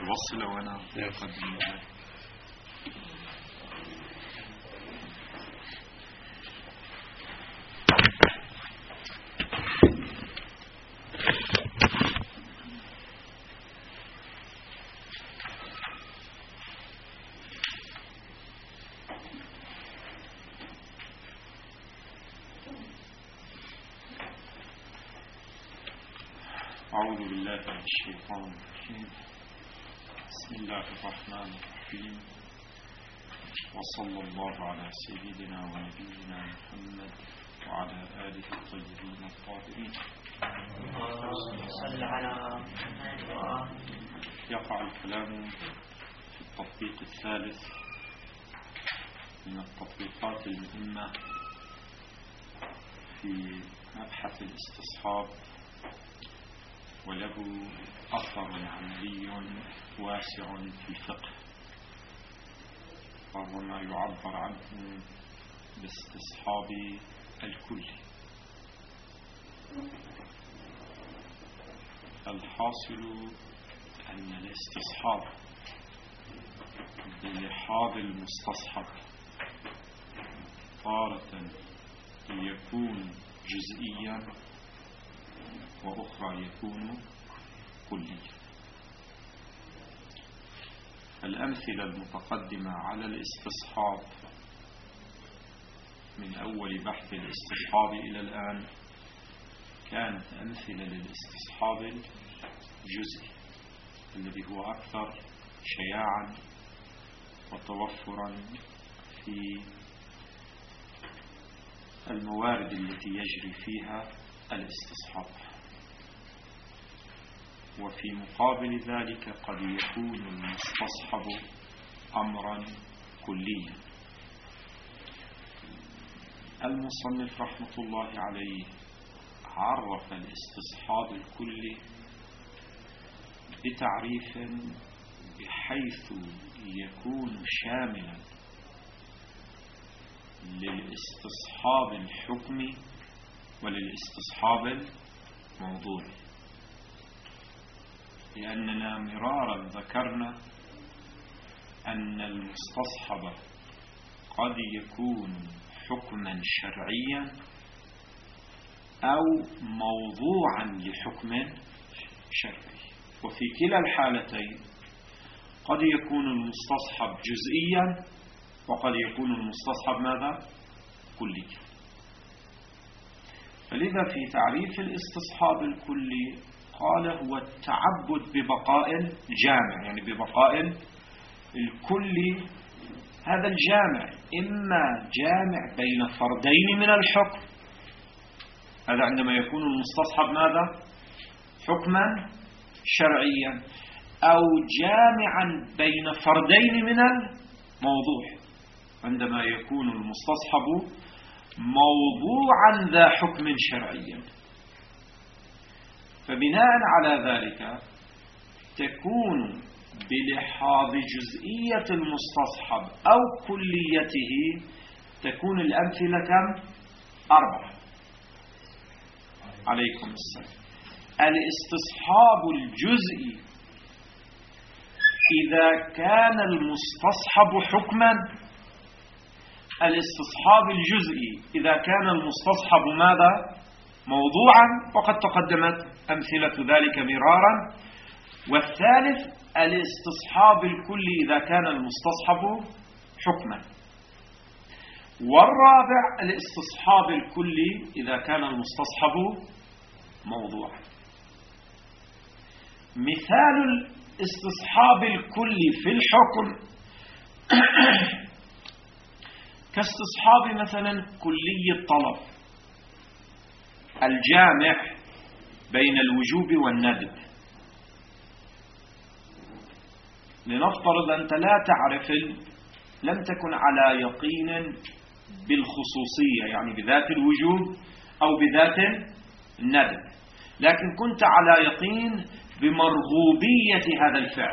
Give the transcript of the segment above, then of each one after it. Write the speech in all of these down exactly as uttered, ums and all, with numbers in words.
يوصله وأنا أقدم له. أعوذ بالله من الشيطان الرجيم. بسم الله الرحمن الرحيم. وصلى الله على سيدنا ونبينا محمد وعلى آله الطيبين الطاهرين. يقع الكلام في التطبيق الثالث من التطبيقات المهمة في مبحث الاستصحاب، وله أثر عملي واسع في الفقه، وهو ما يعبر عنه باستصحاب الكل. الحاصل أن الاستصحاب بلحاظ المستصحب تارة يكون جزئيا وأخرى يكون كليا. الأمثلة المتقدمة على الاستصحاب من أول بحث الاستصحاب إلى الآن كانت أمثلة للاستصحاب الجزئي الذي هو أكثر شياعا وتوفرا في الموارد التي يجري فيها الاستصحاب. وفي مقابل ذلك قد يكون المستصحب أمرا كليا. المصنف رحمة الله عليه عرف الاستصحاب الكلي بتعريف بحيث يكون شاملا للاستصحاب الحكمي وللاستصحاب الموضوعي، لأننا مرارا ذكرنا أن المستصحب قد يكون حكما شرعيا أو موضوعا لحكم شرعي، وفي كلا الحالتين قد يكون المستصحب جزئيا وقد يكون المستصحب ماذا؟ كليا. فلذا في تعريف الاستصحاب الكلي قال هو التعبد ببقاء الجامع، يعني ببقاء الكل. هذا الجامع إما جامع بين فردين من الحكم، هذا عندما يكون المستصحب ماذا؟ حكما شرعيا، أو جامعا بين فردين من الموضوع عندما يكون المستصحب موضوعا ذا حكم شرعي. فبناء على ذلك تكون بلحاظ جزئية المستصحب أو كليته تكون الأمثلة كم؟ أربعة. عليكم السلام. الاستصحاب الجزئي إذا كان المستصحب حكما، الاستصحاب الجزئي إذا كان المستصحب ماذا؟ موضوعا، وقد تقدمت أمثلة ذلك مرارا. والثالث الاستصحاب الكلي إذا كان المستصحب حكما. والرابع الاستصحاب الكلي إذا كان المستصحب موضوعا. مثال الاستصحاب الكلي في الحكم كاستصحاب مثلا كلي الطلب الجامع بين الوجوب والندب. لنفترض أنت لا تعرف، لم تكن على يقين بالخصوصية، يعني بذات الوجوب أو بذات الندب، لكن كنت على يقين بمرغوبية هذا الفعل،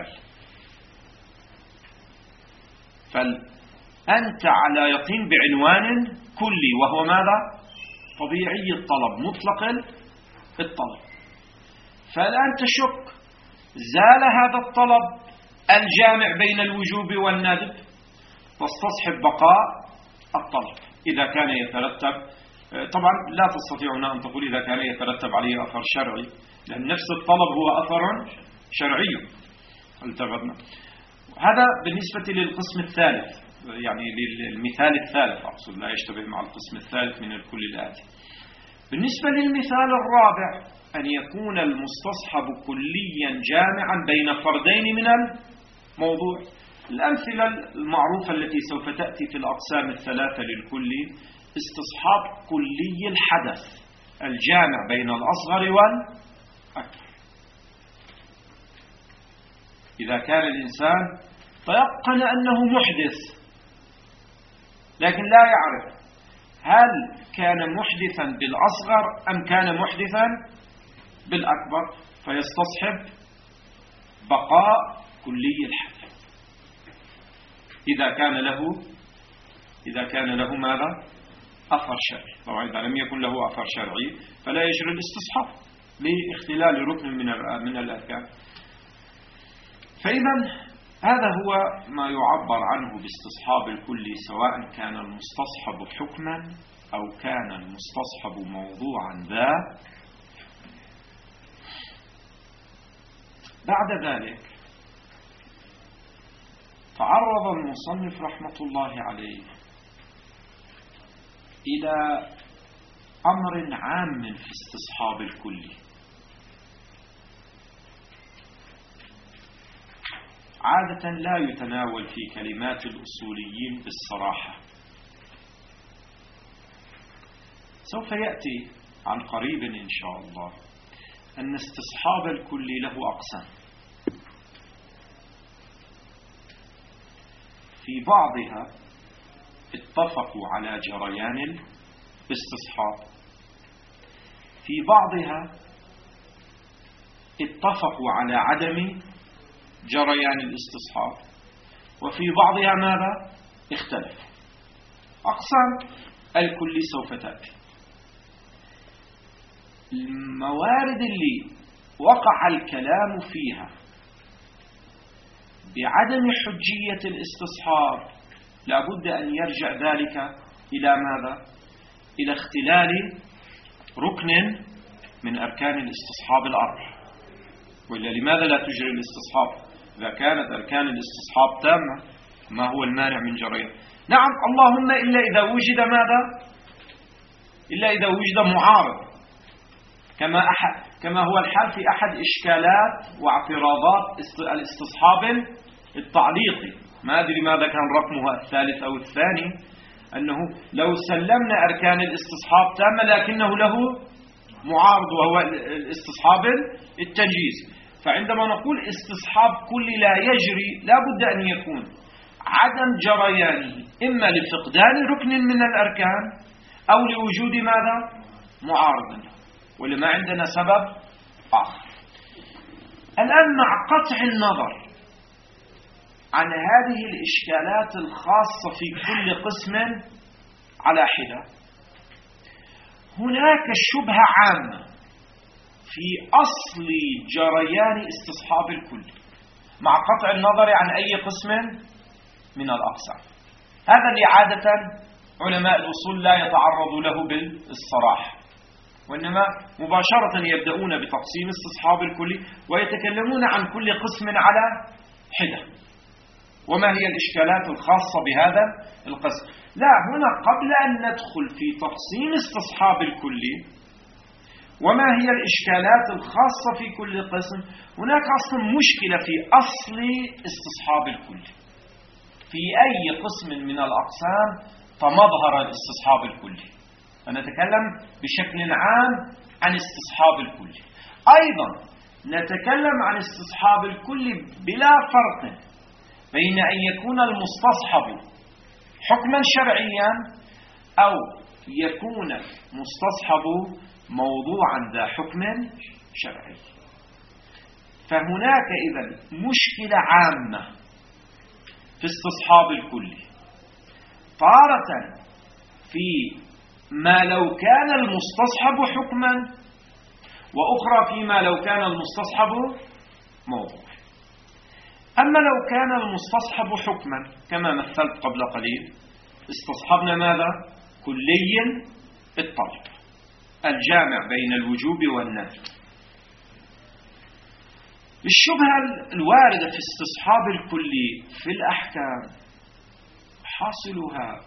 فأنت على يقين بعنوان كلي وهو ماذا؟ طبيعي الطلب، مطلق الطلب. فالآن تشك، زال هذا الطلب الجامع بين الوجوب والندب تستصحب بقاء الطلب إذا كان يترتب. طبعا لا تستطيعون أن تقول إذا كان يترتب عليه أثر شرعي، لأن نفس الطلب هو أثر شرعي. التفتنا. هذا بالنسبة للقسم الثالث، يعني للمثال الثالث أقصد، لا يشتبه مع القسم الثالث من الكل الآتي. بالنسبة للمثال الرابع أن يكون المستصحب كليا جامعا بين فردين من الموضوع. الأمثلة المعروفة التي سوف تأتي في الأقسام الثلاثة للكل: استصحاب كلي الحدث الجامع بين الأصغر والأكبر. إذا كان الإنسان تيقن أنه محدث لكن لا يعرف هل كان محدثا بالأصغر أم كان محدثا بالأكبر، فيستصحب بقاء كلي الحدث إذا كان له إذا كان له ماذا؟ أثر شرعي. طبعا إذا لم يكن له أثر شرعي فلا يجري الاستصحاب لاختلال ركن من من الأركان. فإذا هذا هو ما يعبر عنه باستصحاب الكلي، سواء كان المستصحب حكما أو كان المستصحب موضوعا ذا. بعد ذلك تعرض المصنف رحمة الله عليه إلى أمر عام في استصحاب الكلي. عادة لا يتناول في كلمات الأصوليين بالصراحة. سوف يأتي عن قريب إن شاء الله أن استصحاب الكلي له أقسام. في بعضها اتفقوا على جريان الاستصحاب، في بعضها اتفقوا على عدم جريان الاستصحاب، وفي بعضها ماذا؟ اختلف. أقسام الكلي سوف تأتي. الموارد اللي وقع الكلام فيها بعدم حجية الاستصحاب لابد أن يرجع ذلك إلى ماذا؟ إلى اختلال ركن من أركان الاستصحاب الأربع. وإلا لماذا لا تجري الاستصحاب؟ إذا كانت أركان الاستصحاب تامة ما هو المانع من جريان؟ نعم، اللهم إلا إذا وجد ماذا؟ إلا إذا وجد معارض، كما أحد كما هو الحال في أحد إشكالات واعتراضات الاستصحاب التعليقي. ما أدري ماذا كان رقمها، الثالث أو الثاني، أنه لو سلمنا أركان الاستصحاب تامة لكنه له معارض وهو الاستصحاب التنجيز. فعندما نقول استصحاب كلي لا يجري لا بد أن يكون عدم جريانه إما لفقدان ركن من الأركان أو لوجود ماذا؟ معارض، ولما عندنا سبب آخر. الآن مع قطع النظر عن هذه الإشكالات الخاصة في كل قسم على حدة، هناك شبهة عامة في أصل جريان استصحاب الكل مع قطع النظر عن أي قسم من الأقسام. هذا اللي عادة علماء الأصول لا يتعرضوا له بالصراحة، وإنما مباشرة يبدأون بتقسيم استصحاب الكلي ويتكلمون عن كل قسم على حدة وما هي الإشكالات الخاصة بهذا القسم. لا، هنا قبل أن ندخل في تقسيم استصحاب الكلي وما هي الإشكالات الخاصة في كل قسم، هناك أصلا مشكلة في أصل استصحاب الكلي. في أي قسم من الأقسام تمظهر الاستصحاب الكلي، فنتكلم بشكل عام عن استصحاب الكلي. أيضا نتكلم عن استصحاب الكلي بلا فرق بين أن يكون المستصحب حكما شرعيا أو يكون مستصحب موضوعا ذا حكم شرعي. فهناك إذن مشكلة عامة في استصحاب الكلي، تارة في ما لو كان المستصحب حكما، وأخرى فيما لو كان المستصحب موضوع. أما لو كان المستصحب حكما كما مثلت قبل قليل، استصحبنا ماذا؟ كلي الطلب الجامع بين الوجوب والندب. الشبهة الواردة في استصحاب الكلي في الأحكام حاصلها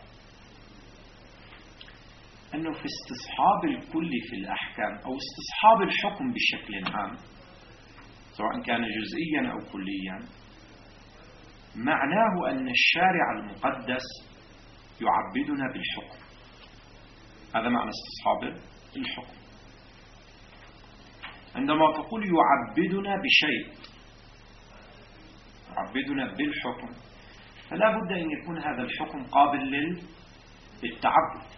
أنه في استصحاب الكل في الأحكام أو استصحاب الحكم بشكل عام سواء كان جزئيا أو كليا، معناه أن الشارع المقدس يعبدنا بالحكم. هذا معنى استصحاب الحكم. عندما تقول يعبدنا بشيء، يعبدنا بالحكم، فلا بد أن يكون هذا الحكم قابل للتعبد،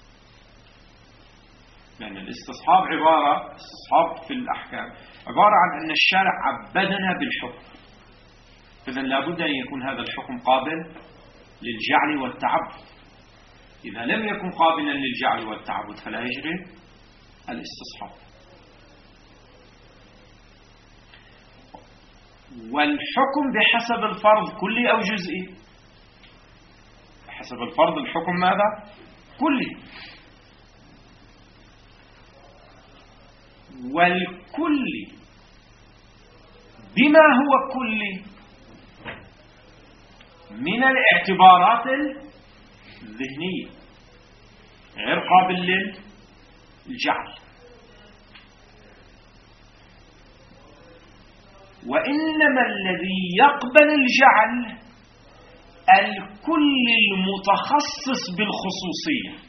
لأن الاستصحاب عبارة استصحاب في الأحكام عبارة عن أن الشارع عبدنا بالحكم، إذن لا بد أن يكون هذا الحكم قابل للجعل والتعبد. إذا لم يكن قابلا للجعل والتعبد فلا يجري الاستصحاب. والحكم بحسب الفرض كلي أو جزئي؟ بحسب الفرض الحكم ماذا؟ كلي. والكلي بما هو كلي من الاعتبارات الذهنية غير قابل للجعل. وإنما الذي يقبل الجعل الكل المتخصص بالخصوصية،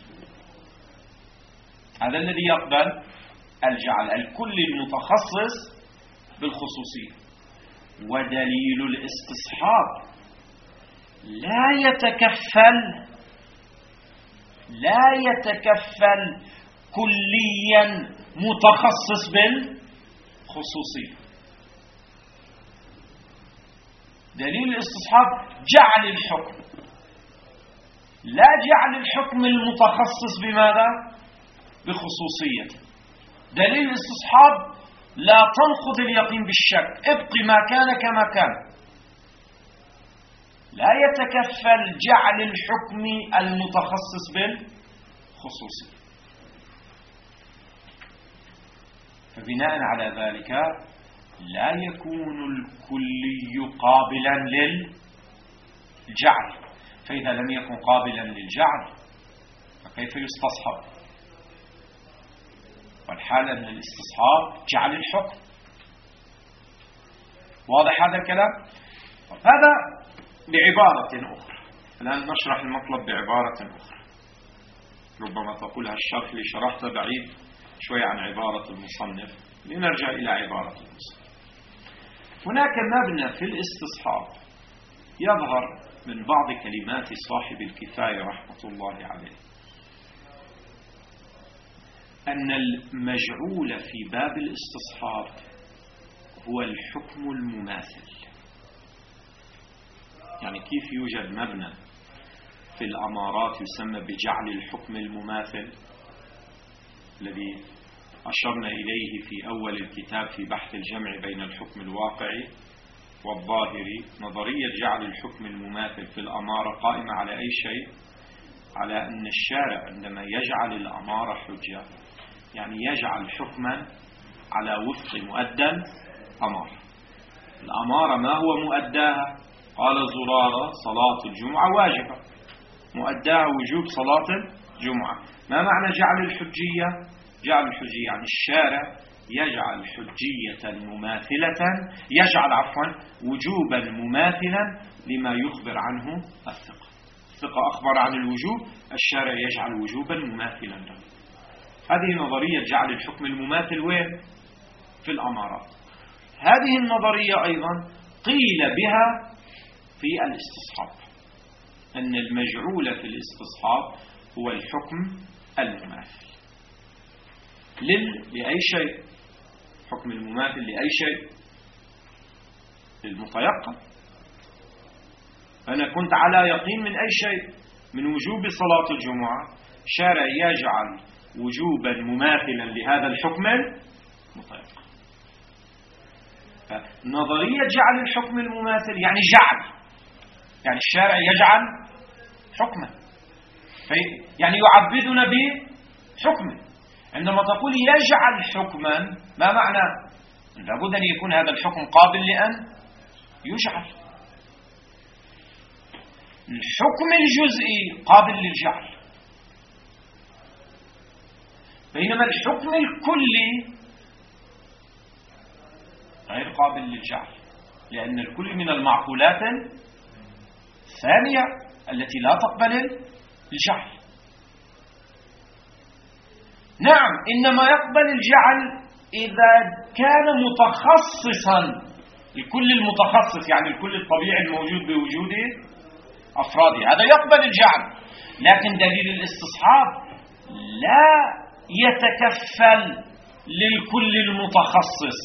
هذا الذي يقبل الجعل، الكل المتخصص بالخصوصية. ودليل الاستصحاب لا يتكفل لا يتكفل كليا متخصص بالخصوصية. دليل الاستصحاب جعل الحكم، لا جعل الحكم المتخصص بماذا؟ بخصوصية. دليل الاستصحاب لا تنقض اليقين بالشك، ابق ما كان كما كان. لا يتكفل جعل الحكم المتخصص بالخصوصية. فبناء على ذلك لا يكون الكلي قابلا للجعل، فإذا لم يكن قابلا للجعل فكيف يستصحب؟ والحالة من الاستصحاب جعل الحكم. واضح هذا الكلام؟ هذا بعبارة أخرى. الآن نشرح المطلب بعبارة أخرى، ربما تقول هالشرح اللي شرحته بعيد شوي عن عبارة المصنف، لنرجع إلى عبارة المصنف. هناك مبنى في الاستصحاب يظهر من بعض كلمات صاحب الكفاية رحمة الله عليه، أن المجعول في باب الاستصحاب هو الحكم المماثل. يعني كيف يوجد مبنى في الأمارات يسمى بجعل الحكم المماثل الذي أشرنا إليه في أول الكتاب في بحث الجمع بين الحكم الواقعي والظاهري. نظرية جعل الحكم المماثل في الأمارة قائمة على أي شيء؟ على أن الشارع عندما يجعل الأمارة حجة يعني يجعل حكما على وفق مؤدى الأمارة. الأمارة ما هو مؤداها؟ قال زرارة صلاة الجمعة واجبة، مؤداها وجوب صلاة الجمعة. ما معنى جعل الحجية؟ جعل الحجية يعني الشارع يجعل حجية مماثلة، يجعل عفوا وجوبا مماثلا لما يخبر عنه الثقة. الثقة أخبر عن الوجوب، الشارع يجعل وجوبا مماثلا له. هذه نظرية جعل الحكم المماثل وين؟ في الأمارات. هذه النظرية أيضا قيل بها في الاستصحاب، أن المجعول في الاستصحاب هو الحكم المماثل لل... لأي شيء. حكم المماثل لأي شيء؟ للمتيقن. أنا كنت على يقين من أي شيء؟ من وجوب صلاة الجمعة، شارع يجعل وجوبا مماثلا لهذا الحكم المتيقن. فنظرية جعل الحكم المماثل يعني جعل، يعني الشارع يجعل حكما، يعني يعبدنا بحكمه. عندما تقول يجعل حكما ما معنى؟ لابد أن يكون هذا الحكم قابل لأن يجعل. الحكم الجزئي قابل للجعل، بينما الحكم الكلي غير قابل للجعل، لأن الكل من المعقولات الثانية التي لا تقبل الجعل. نعم، إنما يقبل الجعل إذا كان متخصصا، الكل المتخصص يعني الكل الطبيعي الموجود بوجود أفراده، هذا يقبل الجعل. لكن دليل الاستصحاب لا يتكفل للكل المتخصص.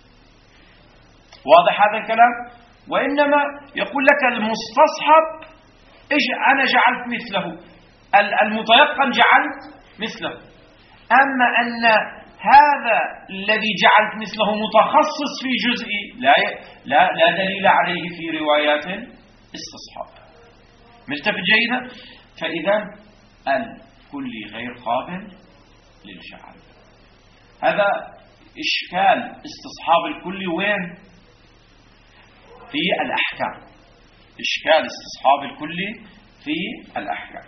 واضح هذا الكلام؟ وإنما يقول لك المستصحب أنا جعلت مثله، المتيقن جعلت مثله. أما أن هذا الذي جعلت مثله متخصص في جزء لا لا لا دليل عليه في روايات استصحاب. ملتفت جيدا؟ فإذا الكل غير قابل للجعل. هذا إشكال استصحاب الكل وين؟ في الأحكام. إشكال استصحاب الكل في الأحكام.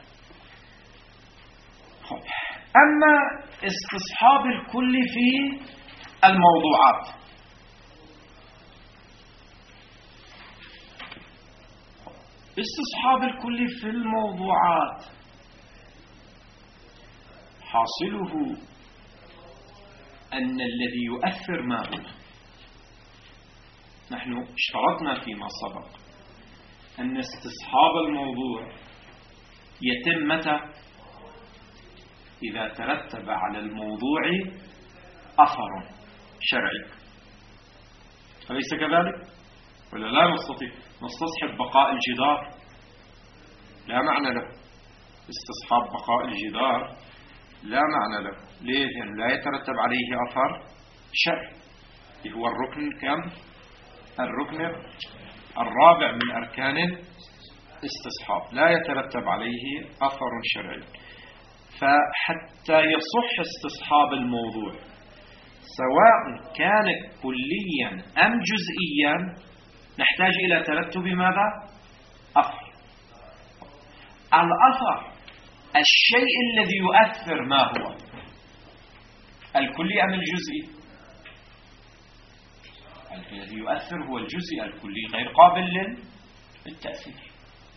أما استصحاب الكل في الموضوعات، استصحاب الكل في الموضوعات حاصله أن الذي يؤثر ما هو. نحن اشترطنا فيما سبق أن استصحاب الموضوع يتم متى؟ إذا ترتب على الموضوع أثر شرعي، أليس كذلك؟ ولا لا نستطيع نستصحب بقاء الجدار؟ لا معنى له. استصحاب بقاء الجدار لا معنى له. ليه؟ لأنه لا يترتب عليه أثر شرعي. هو الركن كم؟ الركن الرابع من أركان الاستصحاب، لا يترتب عليه أثر شرعي. فحتى يصح استصحاب الموضوع سواء كان كليا أم جزئيا نحتاج إلى ترتب ماذا؟ أثر. الأثر الشيء الذي يؤثر ما هو؟ الكلي أم الجزئي؟ الذي يؤثر هو الجزئي، الكلي غير قابل للتأثير.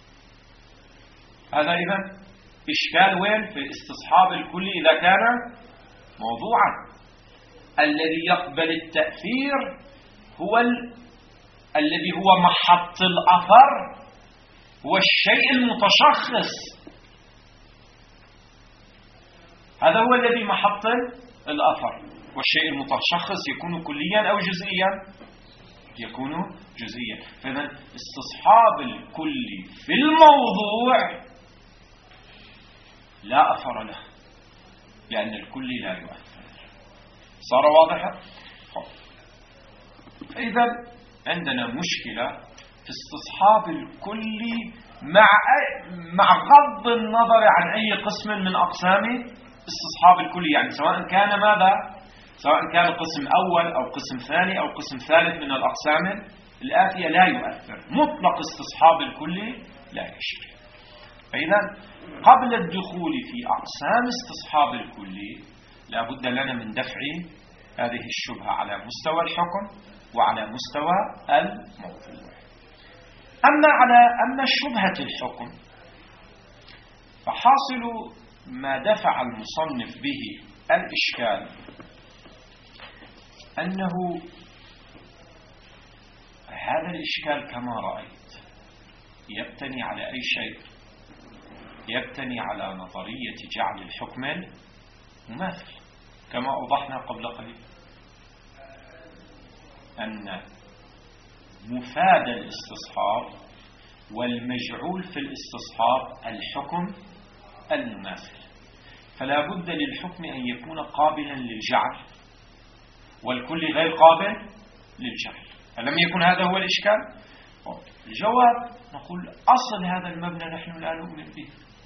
هذا إذن إشكال وين؟ في استصحاب الكلي إذا كان موضوعا. الذي يقبل التأثير هو ال... الذي هو محط الأثر، هو الشيء المتشخص. هذا هو الذي محط الأثر، والشيء المتشخص يكون كليا أو جزئيا؟ يكون جزئيا. فإذا استصحاب الكلي في الموضوع لا أثر له، لأن الكل لا يؤثر. صار واضحا؟ فإذا عندنا مشكلة في استصحاب الكل مع مع غض النظر عن أي قسم من أقسام استصحاب الكل، يعني سواء كان ماذا؟ سواء كان قسم أول أو قسم ثاني أو قسم ثالث من الأقسام الآتية لا يؤثر. مطلق استصحاب الكل لا يشفي. فإذا قبل الدخول في أقسام استصحاب الكل لا بد لنا من دفع هذه الشبهة على مستوى الحكم وعلى مستوى الموضوع. أما على أما شبهة الحكم فحاصل ما دفع المصنف به الإشكال أنه هذا الإشكال كما رأيت يبتني على أي شيء؟ يبتني على نظرية جعل الحكم المماثل، كما أوضحنا قبل قليل أن مفاد الاستصحاب والمجعول في الاستصحاب الحكم المماثل. فلا بد للحكم أن يكون قابلا للجعل والكل غير قابل للجعل. ألم يكن هذا هو الإشكال؟ الجواب نقول أصل هذا المبنى نحن لا نؤمن به.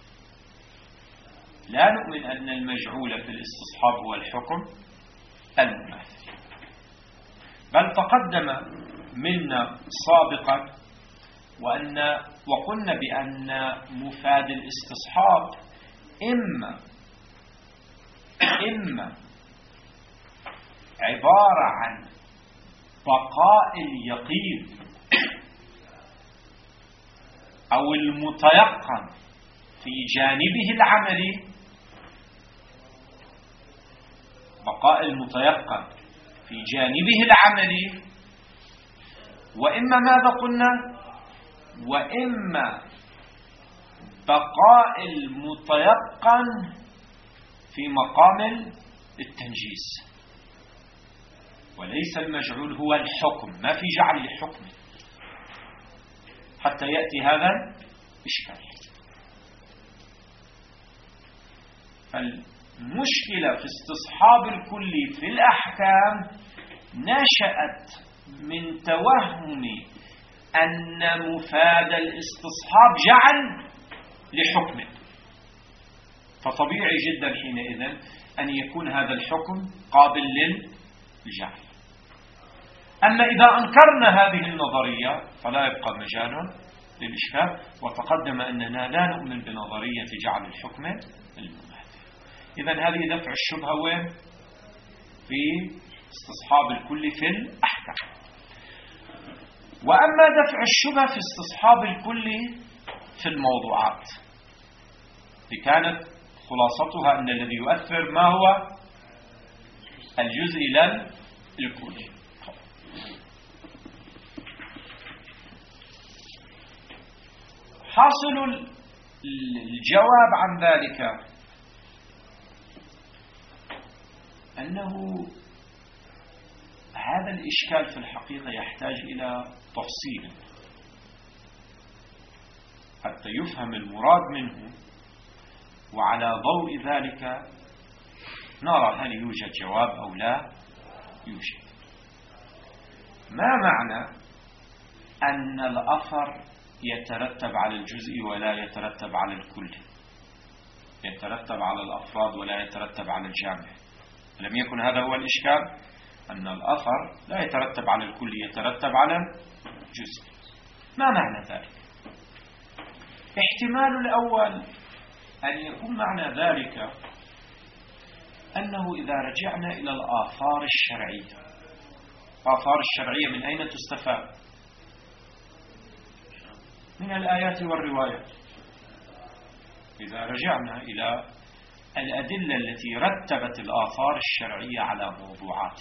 لا نؤمن أن المجعول في الاستصحاب هو الحكم المماثل. بل تقدم منا سابقا وأن وقلنا بأن مفاد الاستصحاب إما إما عبارة عن بقاء اليقين أو المتيقن في جانبه العملي، بقاء المتيقن في جانبه العملي، وإما ماذا قلنا؟ وإما بقاء المتيقن في مقام التنجيز، وليس المجعول هو الحكم، ما في جعل لحكم حتى يأتي هذا الإشكال. فالمشكلة في استصحاب الكل في الأحكام نشأت من توهم أن مفاد الاستصحاب جعل لحكم، فطبيعي جدا حينئذ أن يكون هذا الحكم قابل للجعل. أما إذا أنكرنا هذه النظرية فلا يبقى مجال للإشكال، وتقدم أننا لا نؤمن بنظرية جعل الحكم المماثل. إذن هذه دفع الشبهة وين؟ في استصحاب الكل في الأحكام. وأما دفع الشبهة في استصحاب الكل في الموضوعات، كانت خلاصتها أن الذي يؤثر ما هو الجزء إلى الكل. حاصل الجواب عن ذلك أنه هذا الإشكال في الحقيقة يحتاج إلى تفصيل حتى يفهم المراد منه، وعلى ضوء ذلك نرى هل يوجد جواب أو لا يوجد. ما معنى أن الأثر يترتب على الجزء ولا يترتب على الكل، يترتب على الأفراد ولا يترتب على الجامع؟ لم يكن هذا هو الإشكال، أن الأثر لا يترتب على الكل، يترتب على الجزء. ما معنى ذلك؟ احتمال الأول أن يكون معنى ذلك أنه إذا رجعنا إلى الآثار الشرعية، الآثار الشرعية من أين تستفاد؟ من الآيات والروايات. إذا رجعنا إلى الأدلة التي رتبت الآثار الشرعية على موضوعات،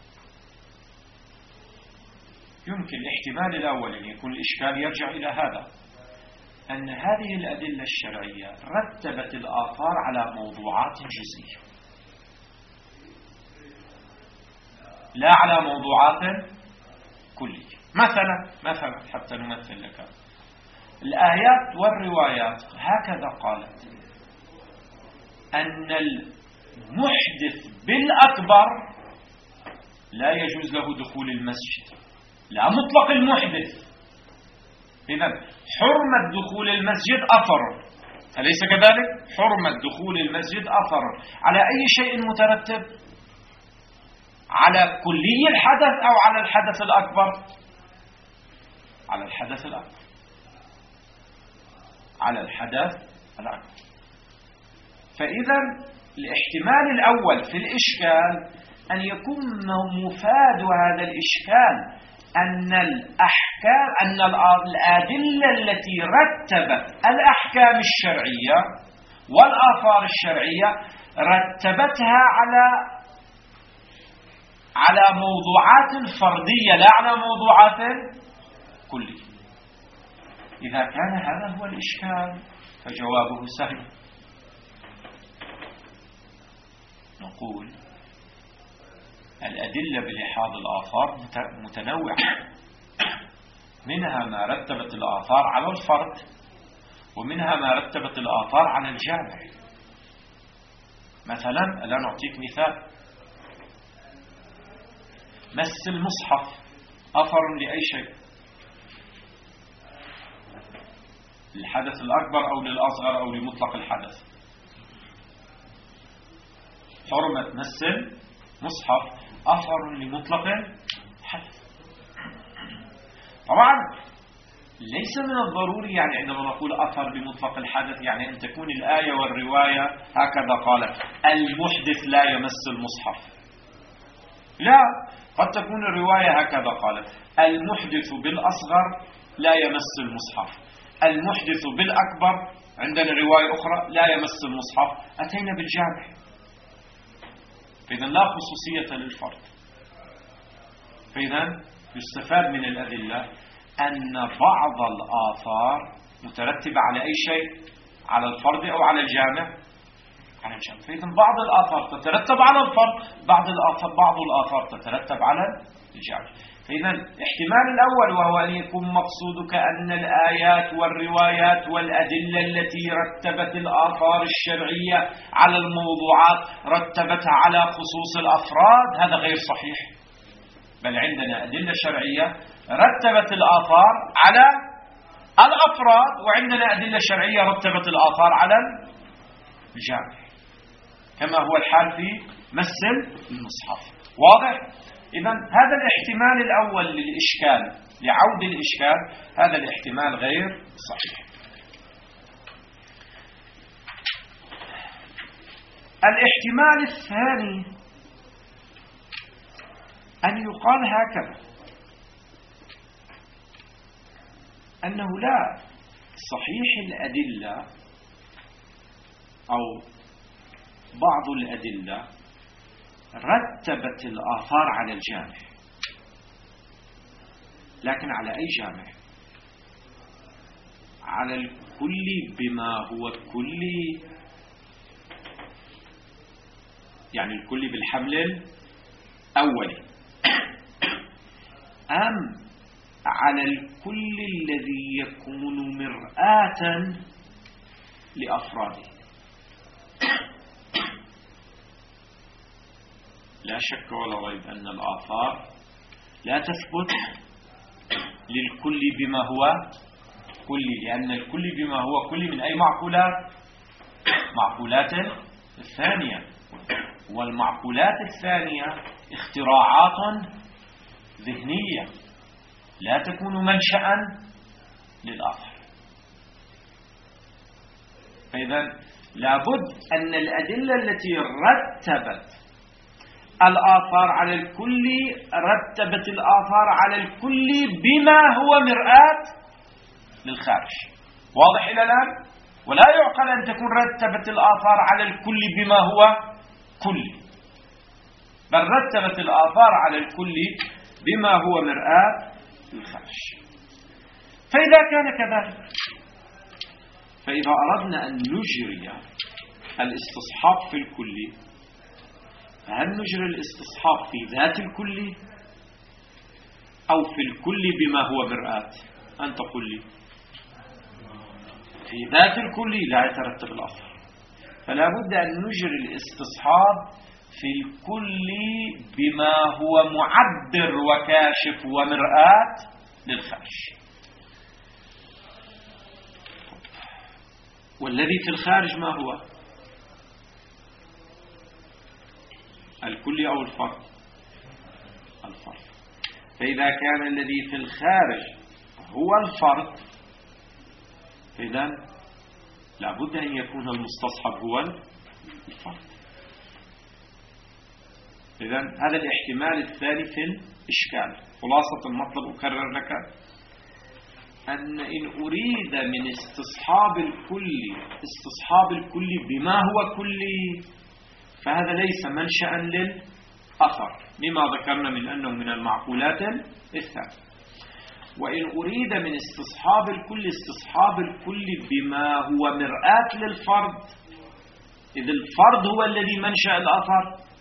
يمكن الاحتمال الأول أن يكون الإشكال يرجع إلى هذا، أن هذه الأدلة الشرعية رتبت الآثار على موضوعات جزئية لا على موضوعات كلية. مثلا مثلا حتى نمثل لك، الآيات والروايات هكذا قالت أن المحدث بالأكبر لا يجوز له دخول المسجد، لا مطلق المحدث. إذن حرمة دخول المسجد أثر، أليس كذلك؟ حرمة دخول المسجد أثر على أي شيء مترتب؟ على كلي الحدث أو على الحدث الأكبر؟ على الحدث الأكبر، على الحدث الأكبر. فإذا الاحتمال الأول في الإشكال أن يكون مفاد هذا الإشكال أن الأحكام أن الأدلة التي رتبت الأحكام الشرعية والآثار الشرعية رتبتها على على موضوعات فردية لا على موضوعات كلية. إذا كان هذا هو الإشكال فجوابه سهل. نقول الأدلة بلحاظ الآثار متنوعة، منها ما رتبت الآثار على الفرد، ومنها ما رتبت الآثار على الجامع. مثلا لا نعطيك مثال، مس المصحف أثر لأي شيء، للحدث الأكبر أو للأصغر أو لمطلق الحدث. حرمة مس مصحف أثر لمطلق الحدث. طبعا ليس من الضروري يعني عندما نقول أثر بمطلق الحدث يعني أن تكون الآية والرواية هكذا قالت المحدث لا يمس المصحف، لا، قد تكون الرواية هكذا قالت المحدث بالأصغر لا يمس المصحف، المحدث بالأكبر عندنا رواية أخرى لا يمس المصحف، أتينا بالجامع. فإذا لا خصوصية للفرد. فإذا يستفاد من الأدلة أن بعض الآثار مترتبة على أي شيء، على الفرد أو على الجامع، على الجامع. فإذا بعض الآثار تترتب على الفرد، بعض الآثار بعض الآثار تترتب على الجامع. فإذا الاحتمال الأول وهو أن يكون مقصودك أن الآيات والروايات والأدلة التي رتبت الآثار الشرعية على الموضوعات رتبتها على خصوص الأفراد، هذا غير صحيح. بل عندنا أدلة شرعية رتبت الآثار على الأفراد، وعندنا أدلة شرعية رتبت الآثار على الجامع، كما هو الحال في مس المصحف. واضح؟ إذن هذا الاحتمال الأول للإشكال، لعود الإشكال، هذا الاحتمال غير صحيح. الاحتمال الثاني أن يقال هكذا، أنه لا، صحيح الأدلة أو بعض الأدلة رتبت الآثار على الجامع، لكن على أي جامع؟ على الكل بما هو كلي، يعني الكل بالحمل الأولي، أم على الكل الذي يكون مرآة لأفراده؟ لا شك ولا ريب أن الآثار لا تثبت للكل بما هو كلي، لأن الكل بما هو كلي من أي معقولات؟ معقولات الثانية، والمعقولات الثانية اختراعات ذهنية لا تكون منشأ للآثار. فإذا لابد أن الأدلة التي رتبت الآثار على الكل رتبت الآثار على الكل بما هو مرآة للخارج. واضح إلى الآن؟ ولا يعقل أن تكون رتبت الآثار على الكل بما هو كلي، بل رتبت الآثار على الكل بما هو مرآة للخارج. فإذا كان كذلك، فإذا أردنا أن نجري الاستصحاب في الكل، هل نجري الاستصحاب في ذات الكل أو في الكل بما هو مرآة؟ أنت قل لي. في ذات الكل لا يترتب الأثر، فلا بد أن نجري الاستصحاب في الكل بما هو معبر وكاشف ومرآة للخارج. والذي في الخارج ما هو؟ الكل أو الفرد؟ الفرد. فإذا كان الذي في الخارج هو الفرد، فإذا لابد أن يكون المستصحب هو الفرد. إذن هذا الاحتمال الثاني في الإشكال. خلاصة المطلب أكرر لك أن إن أريد من استصحاب الكل استصحاب الكل بما هو كلي، فهذا ليس منشأ للأثر لما ذكرنا من أنه من المعقولات الثانية. وإن أريد من استصحاب الكل استصحاب الكل بما هو مرآة للفرد، إذ الفرد هو الذي منشأ الأثر،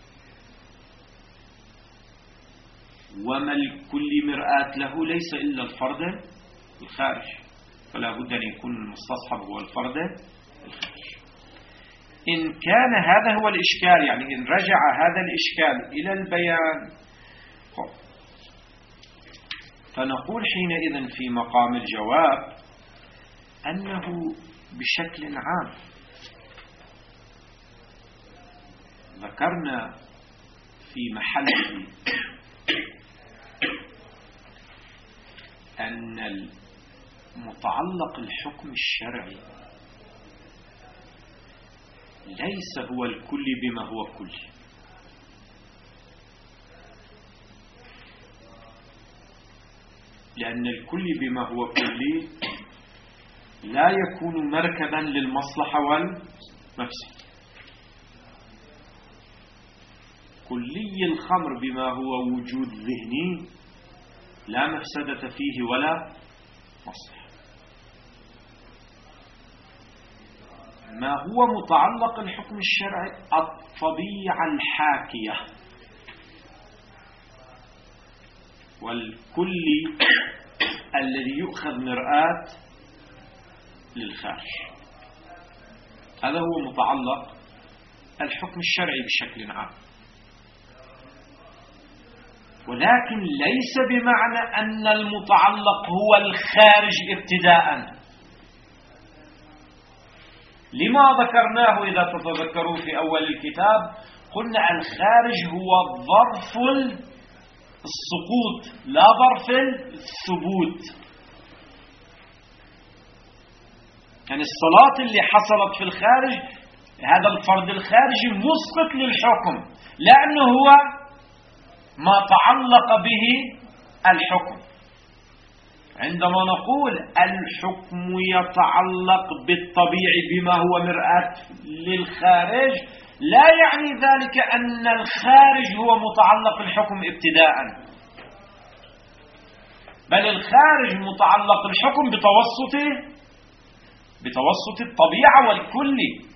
وما الكل مرآة له ليس إلا الفرد الخارج، فلا بد أن يكون المستصحب هو الفرد الخارج. إن كان هذا هو الإشكال، يعني إن رجع هذا الإشكال إلى البيان، فنقول حينئذ في مقام الجواب أنه بشكل عام ذكرنا في محله أن المتعلق الحكم الشرعي ليس هو الكل بما هو كل، لأن الكل بما هو كل لا يكون مركبا للمصلحة والمفسدة. كلي الخمر بما هو وجود ذهني لا مفسدة فيه ولا مصلحة. ما هو متعلق الحكم الشرعي الطبيعة الحاكية، والكل الذي يؤخذ مرآة للخارج. هذا هو متعلق الحكم الشرعي بشكل عام، ولكن ليس بمعنى أن المتعلق هو الخارج ابتداء. لما ذكرناه إذا تتذكروا في أول الكتاب؟ قلنا الخارج هو ظرف السقوط لا ظرف الثبوت. يعني الصلاة اللي حصلت في الخارج هذا الفرد الخارجي مسقط للحكم، لأنه هو ما تعلق به الحكم. عندما نقول الحكم يتعلق بالطبيعي بما هو مرآة للخارج، لا يعني ذلك أن الخارج هو متعلق الحكم ابتداء، بل الخارج متعلق الحكم بتوسط بتوسط الطبيعة والكل.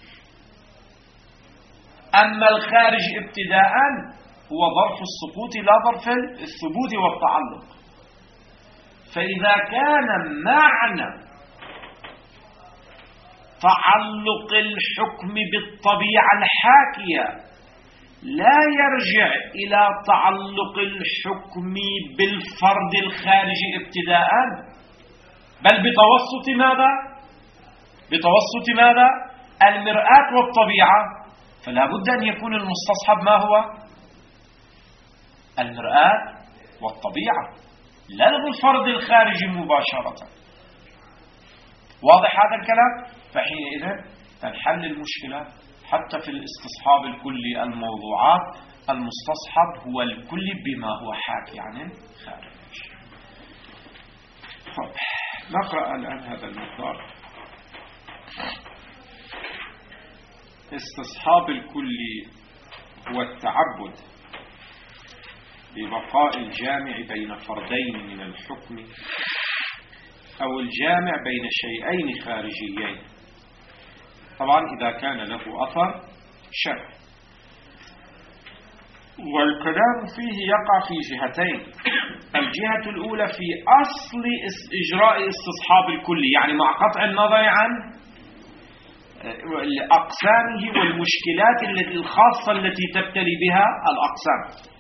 أما الخارج ابتداء هو ظرف السقوط لا ظرف الثبوت والتعلق. فإذا كان معنى تعلق الحكم بالطبيعة الحاكية لا يرجع إلى تعلق الحكم بالفرد الخارجي ابتداء، بل بتوسط ماذا؟ بتوسط ماذا؟ المرآة والطبيعة. فلا بد أن يكون المستصحب ما هو؟ المرآة والطبيعة، لا الفرد الخارجي مباشرة. واضح هذا الكلام؟ فحينئذ تنحل المشكلة حتى في الاستصحاب الكلي الموضوعات. المستصحب هو الكل بما هو حاكي عن الخارج. نقرأ الآن هذا المقدار. استصحاب الكلي هو التعبد ببقاء الجامع بين فردين من الحكم أو الجامع بين شيئين خارجيين، طبعا إذا كان له أثر شرعي. والكلام فيه يقع في جهتين. الجهة الأولى في أصل إجراء استصحاب الكلي، يعني مع قطع النظر عن أقسامه والمشكلات الخاصة التي تبتلي بها الأقسام،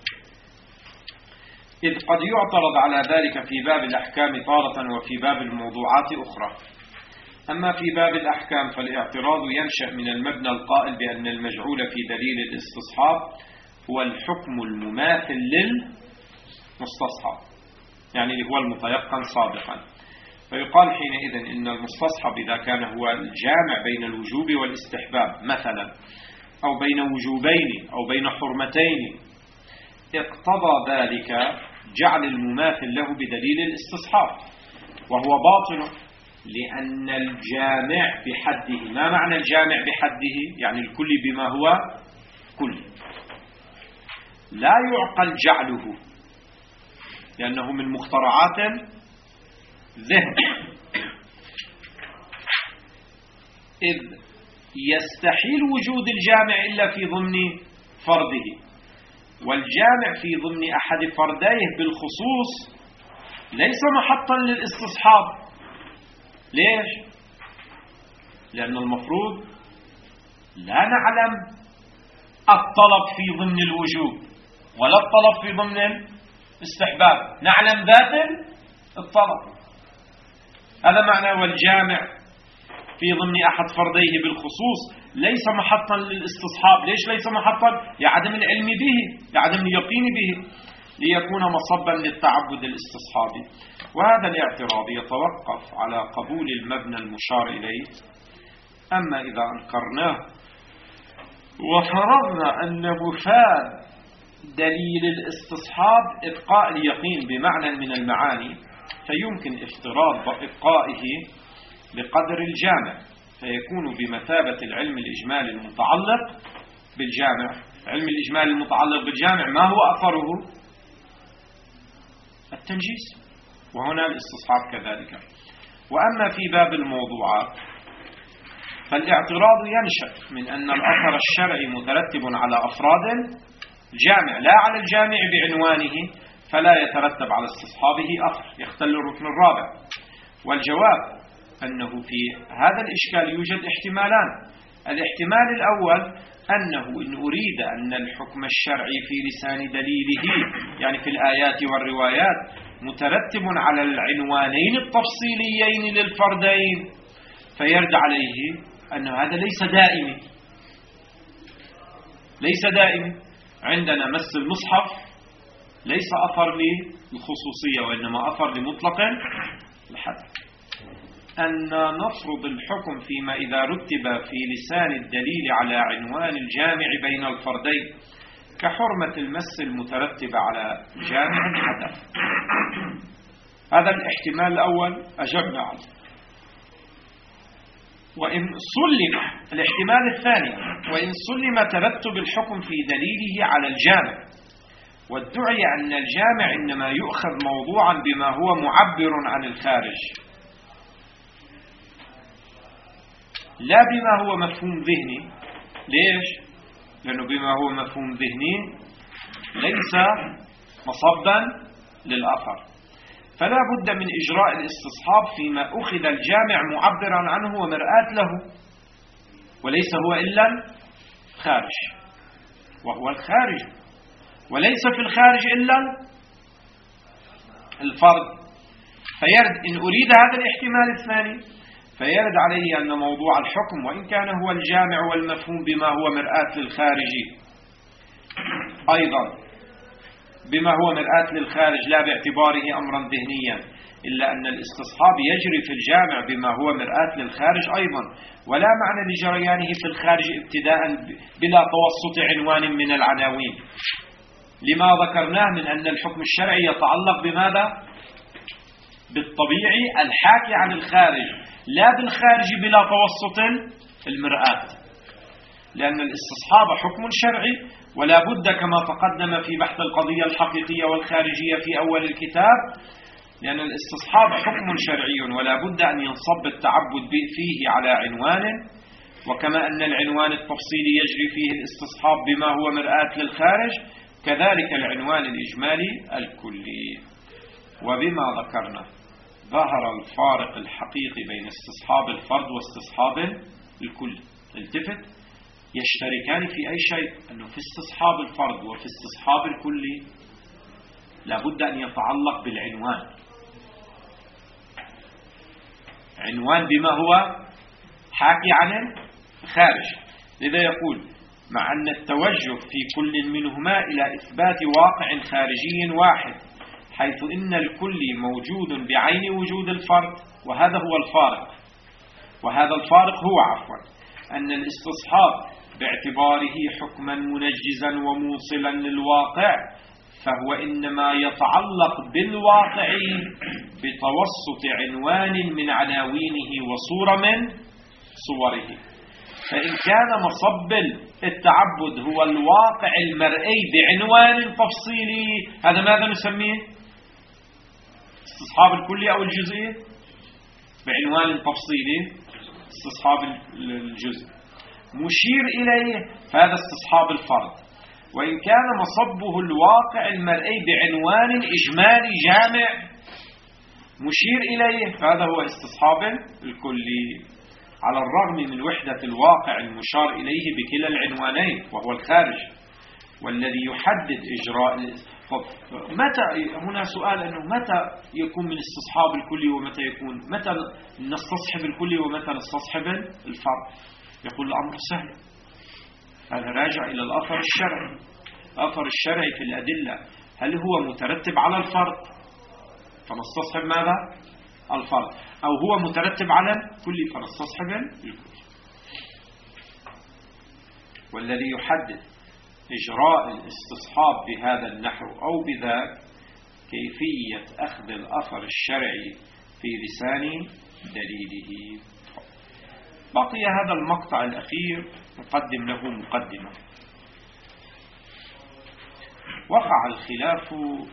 إذ قد يعترض على ذلك في باب الأحكام طارة وفي باب الموضوعات أخرى. أما في باب الأحكام فالاعتراض ينشأ من المبنى القائل بأن المجعول في دليل الاستصحاب هو الحكم المماثل للمستصحب، يعني اللي هو المتيقن سابقا. فيقال حينئذ إن المستصحب إذا كان هو الجامع بين الوجوب والاستحباب مثلا، أو بين وجوبين أو بين حرمتين، اقتضى ذلك جعل المماثل له بدليل الاستصحاب، وهو باطل، لأن الجامع بحده. ما معنى الجامع بحده؟ يعني الكل بما هو كل، لا يعقل جعله، لأنه من مخترعات ذهن، إذ يستحيل وجود الجامع إلا في ضمن فرده، والجامع في ضمن أحد فرديه بالخصوص ليس محطا للاستصحاب. ليش؟ لأن المفروض لا نعلم الطلب في ضمن الوجوب ولا الطلب في ضمن الاستحباب، نعلم ذات الطلب. هذا معنى والجامع في ضمن أحد فرديه بالخصوص ليس محطا للاستصحاب. ليش ليس محطا؟ لعدم العلم به، لعدم اليقين به، ليكون مصبا للتعبد الاستصحابي. وهذا الاعتراض يتوقف على قبول المبنى المشار إليه. أما إذا أنكرناه وفرضنا أن مفاد دليل الاستصحاب إبقاء اليقين بمعنى من المعاني، فيمكن افتراض إبقائه بقدر الجامع، فيكون بمثابة العلم الإجمالي المتعلق بالجامع. علم الإجمالي المتعلق بالجامع ما هو أثره؟ التنجيس، وهنا الاستصحاب كذلك. وأما في باب الموضوعات فالاعتراض ينشأ من أن الأثر الشرعي مترتب على أفراد الجامع لا على الجامع بعنوانه، فلا يترتب على استصحابه أثر، يختل الركن الرابع. والجواب أنه في هذا الإشكال يوجد احتمالان. الاحتمال الأول أنه إن أريد أن الحكم الشرعي في لسان دليله، يعني في الآيات والروايات، مترتب على العنوانين التفصيليين للفردين، فيرد عليه أن هذا ليس دائم، ليس دائم. عندنا مس المصحف ليس أثر للخصوصية، وإنما أثر لمطلق الحد. أن نفرض الحكم فيما إذا رتب في لسان الدليل على عنوان الجامع بين الفردين كحرمة المس المترتبة على جامع حدث. هذا الاحتمال الأول أجبنا عنه. وإن سلم الاحتمال الثاني، وإن سلم ترتب الحكم في دليله على الجامع، وادعي أن الجامع إنما يؤخذ موضوعا بما هو معبر عن الخارج لا بما هو مفهوم ذهني. ليش؟ لأنه بما هو مفهوم ذهني ليس مصبا للأثر، فلا بد من إجراء الاستصحاب فيما أخذ الجامع معبرا عنه ومرآة له، وليس هو إلا الخارج، وهو الخارج، وليس في الخارج إلا الفرد. فيرد إن أريد هذا الاحتمال الثاني فيرد عليه أن موضوع الحكم وإن كان هو الجامع والمفهوم بما هو مرآة للخارجي، أيضا بما هو مرآة للخارج لا باعتباره أمرا ذهنيا، إلا أن الاستصحاب يجري في الجامع بما هو مرآة للخارج أيضا، ولا معنى لجريانه في الخارج ابتداء بلا توسط عنوان من العناوين. لما ذكرناه من أن الحكم الشرعي يتعلق بماذا؟ بالطبيعي الحاكي عن الخارج، لا بالخارج بلا توسط المرآة، لأن الاستصحاب حكم شرعي، ولا بد كما تقدم في بحث القضية الحقيقية والخارجية في أول الكتاب، لأن الاستصحاب حكم شرعي ولا بد أن ينصب التعبد فيه على عنوان، وكما أن العنوان التفصيلي يجري فيه الاستصحاب بما هو مرآة للخارج، كذلك العنوان الإجمالي الكلي. وبما ذكرنا ظهر الفارق الحقيقي بين استصحاب الفرد واستصحاب الكل. التفت، يشتركان في أي شيء، أنه في استصحاب الفرد وفي استصحاب الكل لابد أن يتعلق بالعنوان، عنوان بما هو حاكي عن الخارج. لذا يقول مع أن التوجه في كل منهما إلى إثبات واقع خارجي واحد، حيث إن الكل موجود بعين وجود الفرد، وهذا هو الفارق. وهذا الفارق هو عفوا أن الاستصحاب باعتباره حكما منجزا وموصلا للواقع فهو إنما يتعلق بالواقع بتوسط عنوان من عناوينه وصورة من صوره. فإن كان مصب التعبد هو الواقع المرئي بعنوان تفصيلي، هذا ماذا نسميه؟ استصحاب الكلي أو الجزئي بعنوان تفصيلي، استصحاب الجزء مشير إليه، فهذا استصحاب الفرد. وإن كان مصبه الواقع المرئي بعنوان إجمالي جامع مشير إليه، فهذا هو استصحاب الكلي، على الرغم من وحدة الواقع المشار إليه بكلا العنوانين وهو الخارج. والذي يحدد إجراء متى هنا سؤال أنه متى يكون من استصحاب الكلي ومتى يكون متى نستصحب الكلي ومتى نستصحب الفرد؟ يقول الأمر سهل، هذا راجع إلى الأثر الشرعي. الأثر الشرعي في الأدلة هل هو مترتب على الفرد فنستصحب ماذا؟ الفرد، أو هو مترتب على الكلي فنستصحب الكلي. والذي يحدد إجراء الاستصحاب بهذا النحو أو بذاك كيفية أخذ الأثر الشرعي في لسان دليله. بقي هذا المقطع الأخير نقدم له مقدمة. وقع الخلاف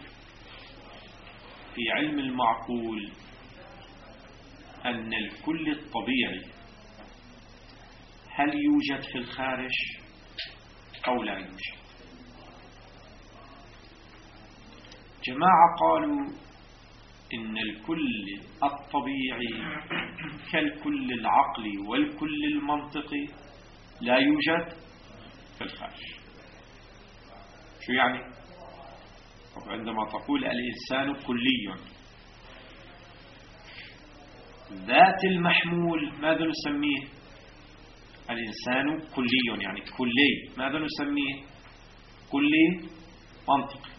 في علم المعقول أن الكل الطبيعي هل يوجد في الخارج أو لا يوجد. جماعة قالوا إن الكل الطبيعي كالكل العقلي والكل المنطقي لا يوجد في الخارج. شو يعني؟ عندما تقول الإنسان كلي، ذات المحمول ماذا نسميه؟ الإنسان كلي، يعني كلي ماذا نسميه؟ كلي منطقي.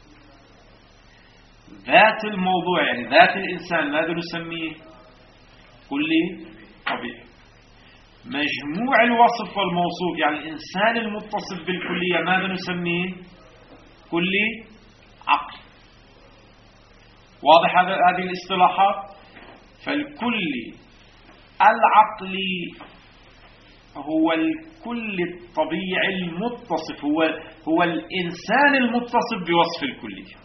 ذات الموضوع يعني ذات الإنسان ماذا نسميه؟ كلي طبيعي. مجموع الوصف والموصوف يعني الإنسان المتصف بالكلية ماذا نسميه؟ كلي عقل. واضح هذه الاصطلاحات؟ فالكلي العقلي هو الكل الطبيعي المتصف، هو هو الإنسان المتصف بوصف الكلية،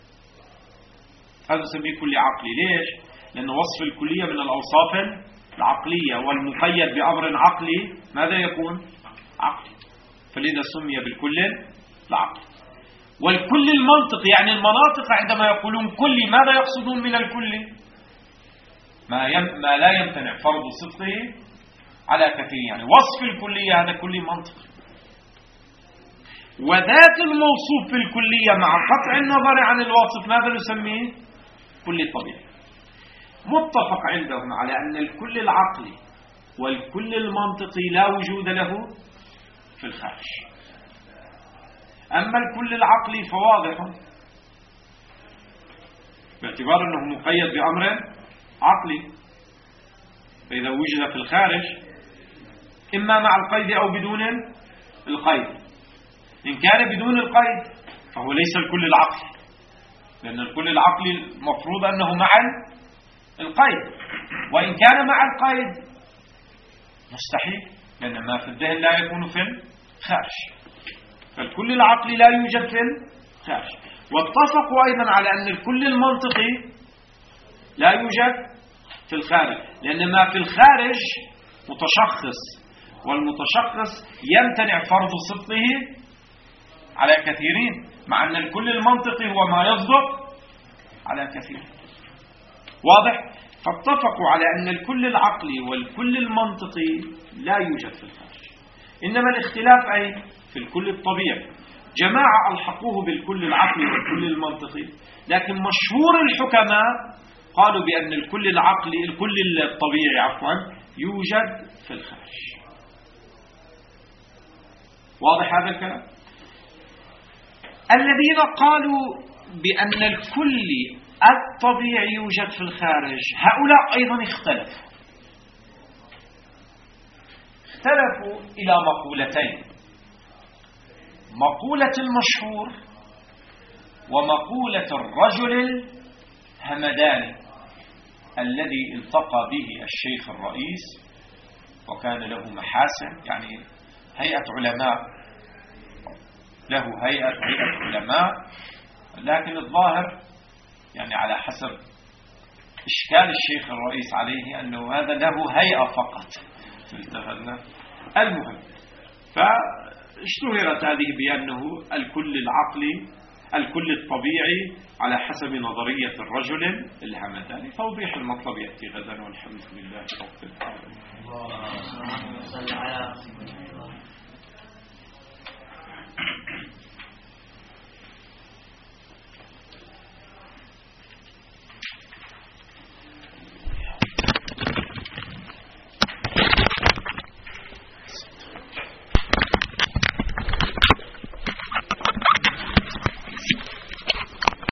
هذا نسميه كلي عقلي. ليش؟ لأن وصف الكلية من الأوصاف العقلية، والمقيد بأمر عقلي ماذا يكون؟ عقلي، فلذا سمي بالكل العقلي. والكل المنطقي يعني المناطق عندما يقولون كلي ماذا يقصدون من الكل؟ ما, يم ما لا يمتنع فرض صدقه على كثير، يعني وصف الكلية هذا كلي منطقي. وذات الموصوف في الكلية مع قطع النظر عن الوصف ماذا نسميه؟ كلي طبيعي. متفق عندهم على أن الكل العقلي والكل المنطقي لا وجود له في الخارج. أما الكل العقلي فواضح باعتبار أنه مقيد بأمر عقلي، فإذا وجد في الخارج إما مع القيد أو بدون القيد. إن كان بدون القيد فهو ليس الكل العقلي، لأن الكل العقلي المفروض أنه مع القيد، وإن كان مع القيد مستحيل، لأن ما في الذهن لا يكون في الخارج. فالكل العقلي لا يوجد في الخارج. واتفقوا أيضا على أن الكل المنطقي لا يوجد في الخارج، لأن ما في الخارج متشخص، والمتشخص يمتنع فرض صدقه على كثيرين، مع أن الكل المنطقي هو ما يصدق على كثير. واضح؟ فاتفقوا على أن الكل العقلي والكل المنطقي لا يوجد في الخارج، إنما الاختلاف أي في الكل الطبيعي. جماعة ألحقوه بالكل العقلي والكل المنطقي، لكن مشهور الحكماء قالوا بأن الكل العقلي الكل الطبيعي عفوا يوجد في الخارج. واضح هذا الكلام؟ الذين قالوا بأن الكل الطبيعي يوجد في الخارج هؤلاء أيضا اختلفوا اختلفوا إلى مقولتين: مقولة المشهور ومقولة الرجل الهمداني الذي التقى به الشيخ الرئيس وكان له محاسن، يعني هيئة علماء، له هيئة علماء، لكن الظاهر يعني على حسب إشكال الشيخ الرئيس عليه أنه هذا له هيئة فقط. المهم فاشتهرت هذه بأنه الكل العقلي الكل الطبيعي على حسب نظرية الرجل الهمداني. توضيح المطلب يأتي غدا، والحمد لله رب العالمين.